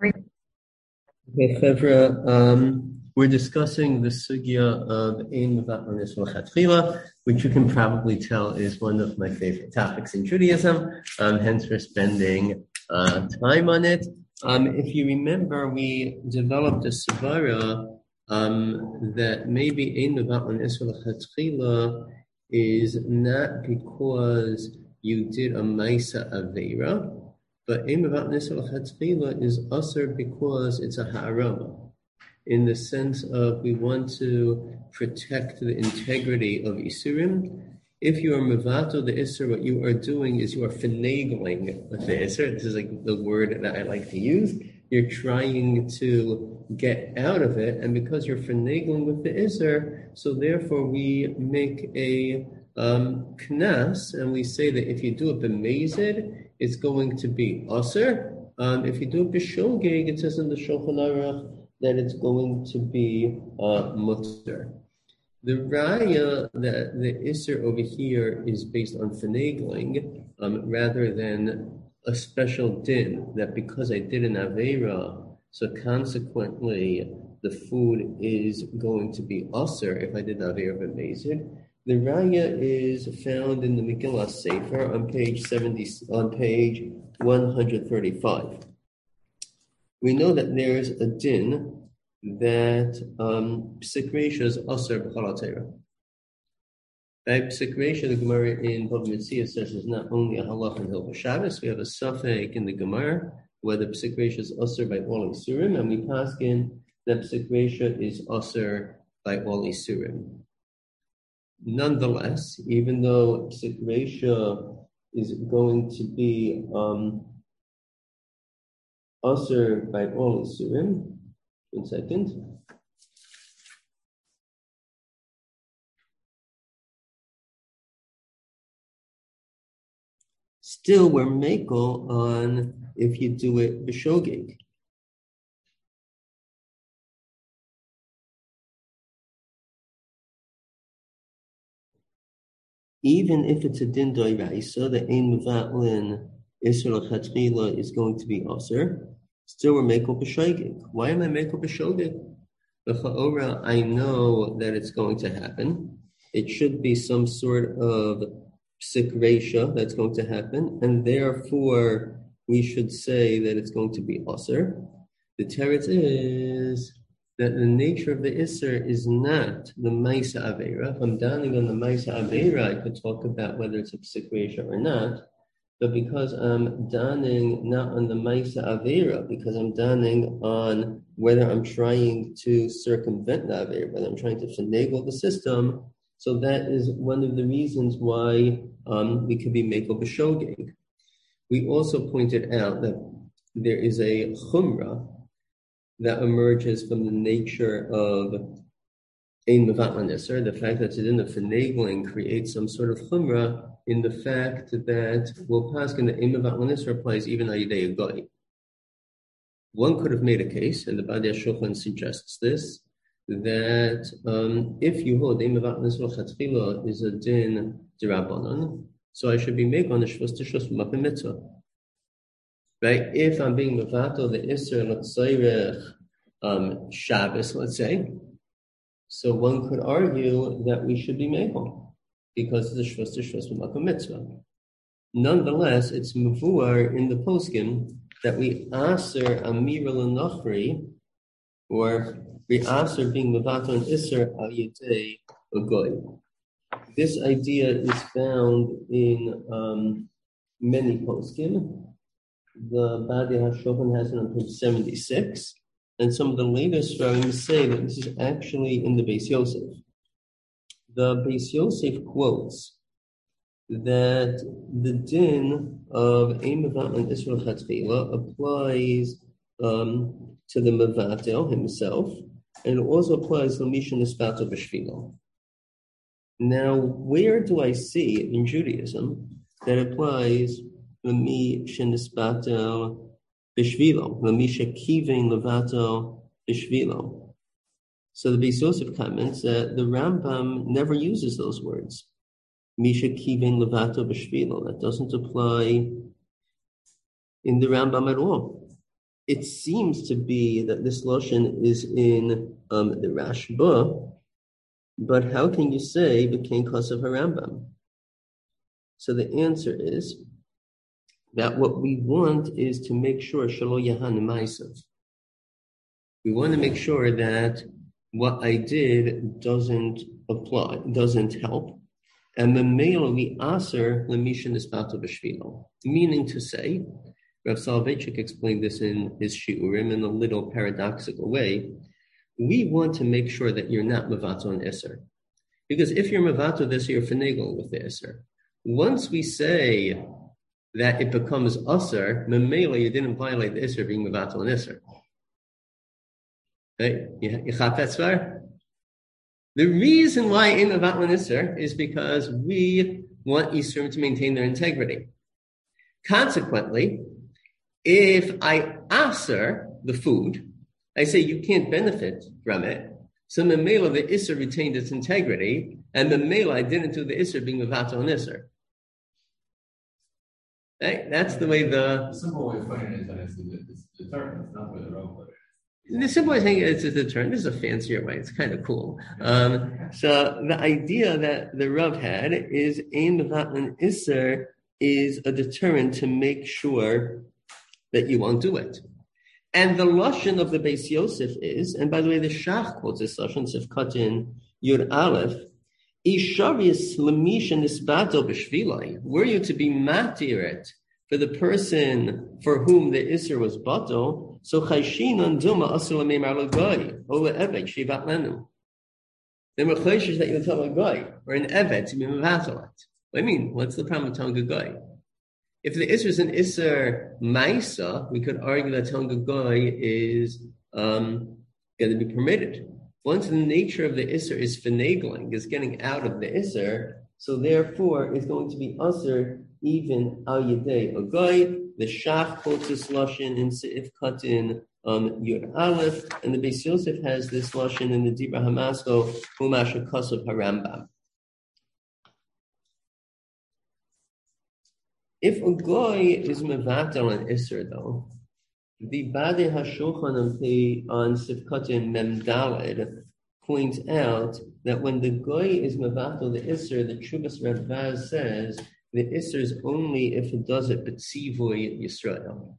Okay, Chevra, we're discussing the sugya of Ein Mevat Onis L'Chatchila, which you can probably tell is one of my favorite topics in Judaism. Hence, we're spending time on it. If you remember, we developed a svara that maybe Ein Mevat Onis L'Chatchila is not because you did a Maisa Aveira, but Ein Mevat Onis L'Chatchila is usher because it's a ha'arama, in the sense of we want to protect the integrity of Isurim. If you are mevato the Isser, what you are doing is you are finagling with the Isser. This is like the word that I like to use. You're trying to get out of it, and because you're finagling with the Isser, so therefore we make a knas, and we say that if you do it b'mezid, it's going to be aser. If you do it b'shogeg, it says in the Shulchan Aruch that it's going to be mutter. The raya that the isser over here is based on finagling, rather than a special din that because I did an aveira, so consequently the food is going to be aser if I did aveira b'mezid. The raya is found in the Megillah Sefer on page 135. We know that there's a din that psik reisha is aser b'chol ha'teira. By psik reisha, the Gemara in Bava Metzia says is not only a halach in Hilchos Shabbos. We have a safek in the Gemara whether psik reisha is aser by all isurim, and we paskin that psik reisha is aser by all isurim. Nonetheless, even though psik reisha is going to be aser by all isurim, 1 second. Still, we're makel on if you do it b'shogeg. Even if it's a din d'oraisa, the ein mevatlin isser l'chatchila is going to be aser. Still, we're makel b'shogeg. Why am I makel b'shogeg? B'cha'ora, I know that it's going to happen. It should be some sort of psik reisha that's going to happen, and therefore we should say that it's going to be aser. The teretz is that the nature of the Isser is not the Maisa Aveira. If I'm downing on the Maisa Aveira, I could talk about whether it's a psik reisha or not. But because I'm downing not on the Maisa Aveira, because I'm downing on whether I'm trying to circumvent the Aveira, whether I'm trying to finagle the system, so that is one of the reasons why we could be mekel b'shogeg. We also pointed out that there is a chumrah that emerges from the nature of ein mevat l'nisser, the fact that it's in the finagling creates some sort of chumrah in the fact that paskin the ein mevat l'nisser applies even ayidei goy. One could have made a case, and the Badei Shulchan suggests this, that if you hold ein mevat l'nisser l'chatchila is a din d'Rabbanan, so I should be make on the shvus tishus b'makom mitzvah. Right? If I'm being mevato the Isser l'tzairech Shabbos, let's say, so one could argue that we should be mekel because the shvus b'makom mitzvah. Nonetheless, it's mevuar in the poskim that we aser amira l'nachri, or we aser being mevato and Isser al yedei agoy. This idea is found in many poskim. The Badei HaShulchan has it on page 76, and some of the latest Svarim say that this is actually in the Beis Yosef. The Beis Yosef quotes that the din of ein mevat and Isser l'chatchila applies to the mevatel himself, and it also applies to Misha Nispato b'shvilo. Now, where do I see in Judaism that applies L'mi shenispatel b'shvilo, l'mi shekivin levato b'shvilo? So the Beis Yosef comments that the Rambam never uses those words. Misha kivin levato b'shvilo. That doesn't apply in the Rambam at all. it seems to be that this lashon is in the Rashba, but how can you say b'kein kasav harambam? So the answer is that what we want is to make sure shelo yahan ma'asav. We want to make sure that what I did doesn't apply, doesn't help. And memela we aser lemishin ispato b'shvilo. Meaning to say, Rav Soloveitchik explained this in his shiurim in a little paradoxical way. We want to make sure that you're not mevato on iser. Because if you're mevato this, you're finagling with the iser. Once we say that it becomes aser, memela you didn't violate the iser being mevato on iser. Okay? The reason why in mevato on iser is because we want Yisurim to maintain their integrity. Consequently, if I aser the food, I say you can't benefit from it. So memela the iser retained its integrity, and memela I didn't do the iser being mevato on iser. Right? That's the way the simple way of putting it is that it's determined. It's not where the road put it. The simple way of saying it's a deterrent. This is a fancier way. It's kind of cool. So the idea that the Rav had is ein mevatlin iser is a deterrent to make sure that you won't do it. And the lashon of the Beis Yosef is, and by the way, the Shach quotes this lashon, Sifkatin Yud Aleph, Ishavis lemisha nisbato b'shvilai. Were you to be matir it for the person for whom the iser was bato, so chayshinan duma asul lemeimar l'goy or le'eved shivat lenu. Then we're chayshish that you tell a goy or an eved to be mevatel it. What do you mean? What's the problem with telling a goy? If the iser is an iser ma'isa, we could argue that telling a goy is going to be permitted. Once the nature of the iser is finagling, is getting out of the iser, so therefore it's going to be usher even al yedei agoy. The Shach quotes this lashon in Seif Katin Yud Aleph, and the Beis Yosef has this lashon in the Dibra Hamasko Humash Kasav Harambam. If a goy is mevatel on iser, though, the Badei HaShulchan on Sifkatin Mem Daled points out that when the goy is mevatel the iser, the Chuvas Radbaz says the iser is only if it does it b'tzivoy Yisrael.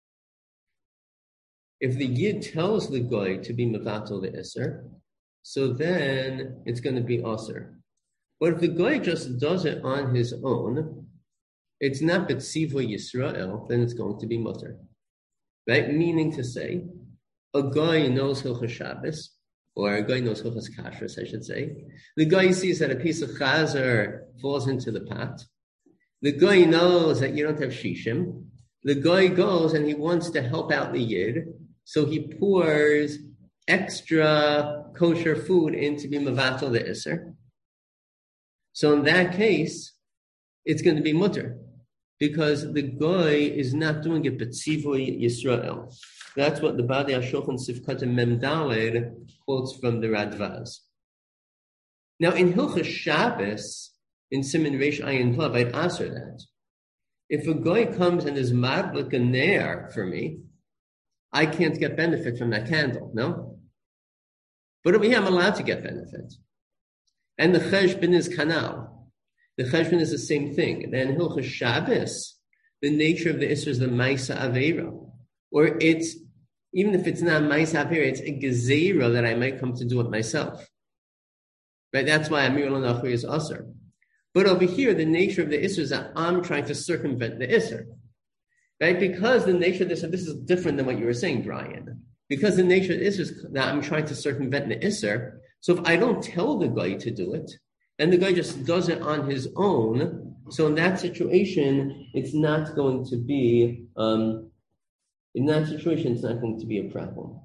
If the yid tells the goy to be mevatel the iser, so then it's going to be aser. But if the goy just does it on his own, it's not b'tzivoy Yisrael, then it's going to be mutter. Right? Meaning to say, a guy knows Hilchos Shabbos, or a guy knows Hilchos Kashrus, I should say. The guy sees that a piece of chazer falls into the pot. The guy knows that you don't have shishim. The guy goes and he wants to help out the yid, so he pours extra kosher food in to be mevatel the iser. So in that case, it's going to be mutter, because the guy is not doing it b'tzivoy Yisrael. That's what the Badei HaShulchan Sifkatim Mem Daled quotes from the Radvaz. Now in Hilchos Shabbos, in Siman Reish Ayin Vav, I'd answer that. If a guy comes and is madlik a ner for me, I can't get benefit from that candle, no? But over here, I'm allowed to get benefit. And the cheshbon is kanal. The cheshbon is the same thing. And then Hilchos Shabbos, the nature of the Isra is the Maisa Aveira. Or it's, even if it's not Maisa Aveira, it's a Gezerah that I might come to do it myself. Right? That's why Amir al-Nachri is Asr. But over here, the nature of the Isra is that I'm trying to circumvent the Isra. Right? Because the nature of this is different than what you were saying, Brian. Because the nature of the Isra is that I'm trying to circumvent the Isra. So if I don't tell the guy to do it, and the guy just does it on his own, so in that situation, it's not going to be, in that situation, it's not going to be a problem.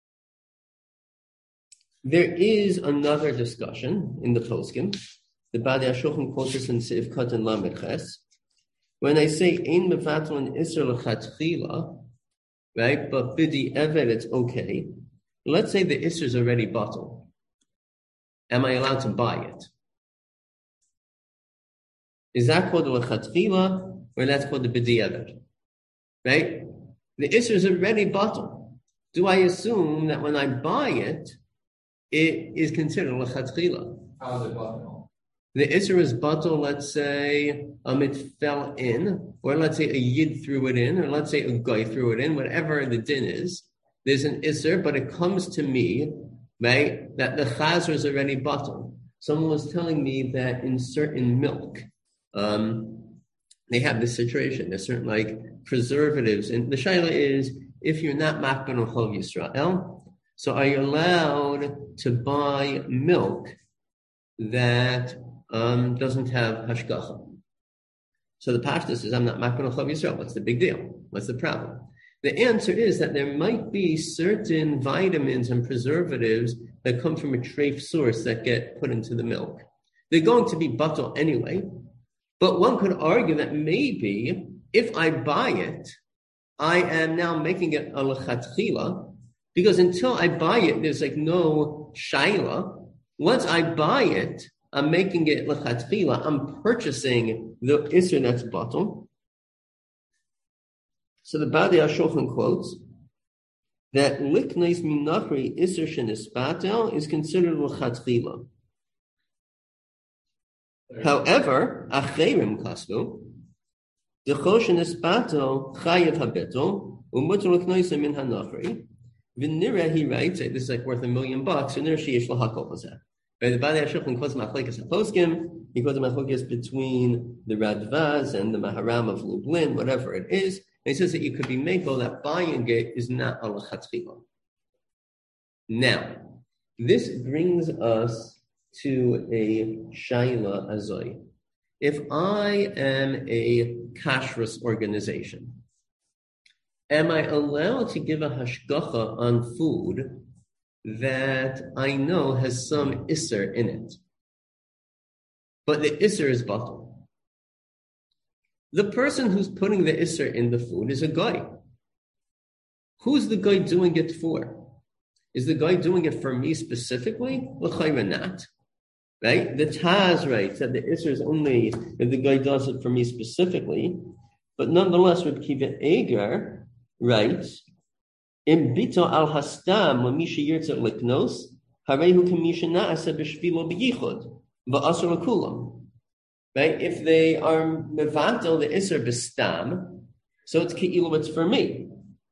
There is another discussion in the poskim. The Badei HaShulchan quotes this in Seif Katan Lamed Ches. When I say ein mevatel iser lechatchila, right? But bidi eved, it's okay. Let's say the iser is already bottled. Am I allowed to buy it? Is that called the lechatchila, or that's called the bidi eved? Right? The Isser is already bottle. Do I assume that when I buy it, it is considered lechatchila? How is it bottle? The Isser is bottle, let's say it fell in, or let's say a Yid threw it in, or let's say a guy threw it in, whatever the din is. There's an Isser, but it comes to me, right, that the Chazer is already bottle. Someone was telling me that in certain milk, they have this situation. There's certain like preservatives, and the shaila is if you're not makban on Chol Yisrael, so are you allowed to buy milk that doesn't have hashgacha? So the pashtus says, I'm not makban on Chol Yisrael. What's the big deal? What's the problem? The answer is that there might be certain vitamins and preservatives that come from a treif source that get put into the milk. They're going to be bottle anyway. But one could argue that maybe if I buy it, I am now making it a lechatchila, because until I buy it, there's like no shaila. Once I buy it, I'm making it lechatchila. I'm purchasing the isser that's bottom. So the Badei HaShulchan quotes that likneis minachri isser shenispatel is considered lechatchila. However, acherim kasvu, the choshen espato chayev habetel umuter l'knoisem min hanachri. V'nira, he writes, this is like worth $1 million. V'nira sheyesh lahakol hazeh. Right, the Badei HaShulchan quotes machlekes haposkim. He quotes machlekes between the Radvaz and the Maharam of Lublin, whatever it is. And he says that you could be meko that buying it is not a lechatchila. Now, this brings us to a shaila azoi. If I am a kashrus organization, am I allowed to give a hashgacha on food that I know has some isser in it, but the isser is bottle? The person who's putting the isser in the food is a guy. Who's the guy doing it for? Is the guy doing it for me specifically? L'chayra not. Right? The Taz writes that the Isser is only if the guy does it for me specifically, but nonetheless, Reb Kiva Eger writes, Im bito al hastam l'misha yirtza liknos, harehu k'misha na'asa b'shvilo b'yichud, v'asur l'kulam. Right? If they are mevatel the Isser b'stam, so it's ke'ilu, it's for me.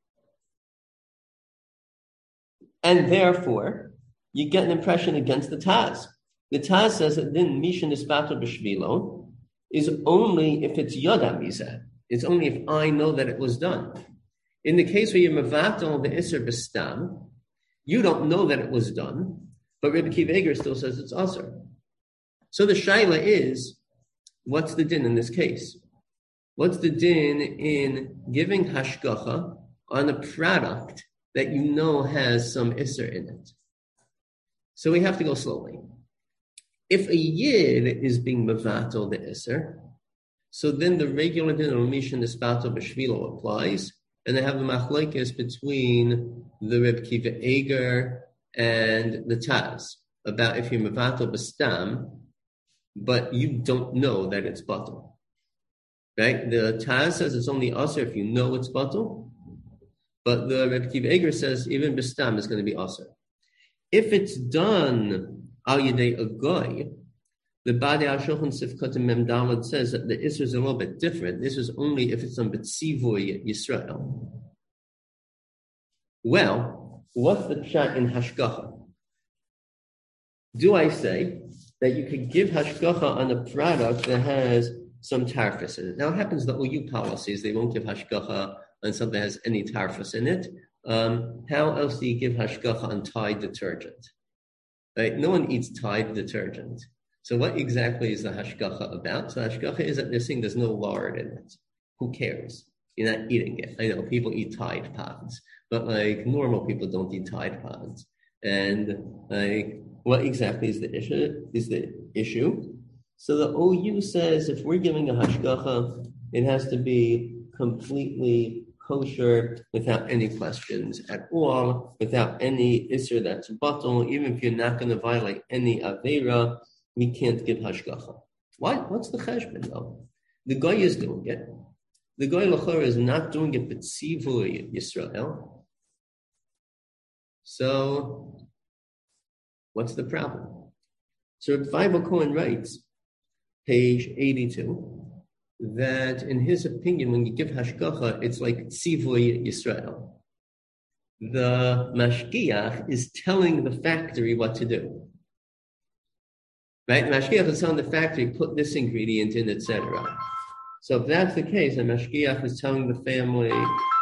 And therefore, you get an impression against the Taz. The Taz says that then Misha Nisbato B'Shvilo is only if it's Yada Misa. It's only if I know that it was done. In the case where you're Mavatal the Isser B'Stam, you don't know that it was done, but Rebbe Kiva Eger still says it's Asr. So the Shaila is, what's the din in this case? What's the din in giving hashgacha on a product that you know has some Isser in it? So we have to go slowly. If a Yid is being mevatel the Isser, so then the regular din of Misha Nisbato B'Shvilo applies, and they have the machlekes between the Reb Kiva Eger and the Taz about if you're mevatel b'stam, but you don't know that it's batel. Right? The Taz says it's only asr if you know it's batel, but the Reb Kiva Eger says even b'stam is going to be asr. If it's done al yedei a goy, the Badei HaShulchan Sifkat Mem Daled says that the Isser is a little bit different. This is only if it's on B'tzivoy Yisrael. Well, what's the pshat in hashgacha? Do I say that you could give hashgacha on a product that has some tarfus in it? Now, it happens the OU policies, they won't give hashgacha on something that has any tarfus in it. How else do you give hashgacha on Tide detergent? Right? No one eats Tide detergent. So what exactly is the hashgacha about? So hashgacha is that they're saying there's no lard in it. Who cares? You're not eating it. I know people eat Tide pods, but like normal people don't eat Tide pods. And like, what exactly is the issue? So the OU says if we're giving a hashgacha, it has to be completely kosher, without any questions at all, without any isser that's batel. Even if you're not going to violate any aveira, we can't give hashgacha. Why? What's the cheshbon though? The guy is doing it. the Goy L'chora is not doing it b'tzivui Yisrael. So, what's the problem? So Bible Cohen writes, page 82, that in his opinion, when you give hashgacha, it's like tzivui Yisrael. The mashgiach is telling the factory what to do. Right? The mashgiach is telling the factory, put this ingredient in, etc. So if that's the case, the mashgiach is telling the family,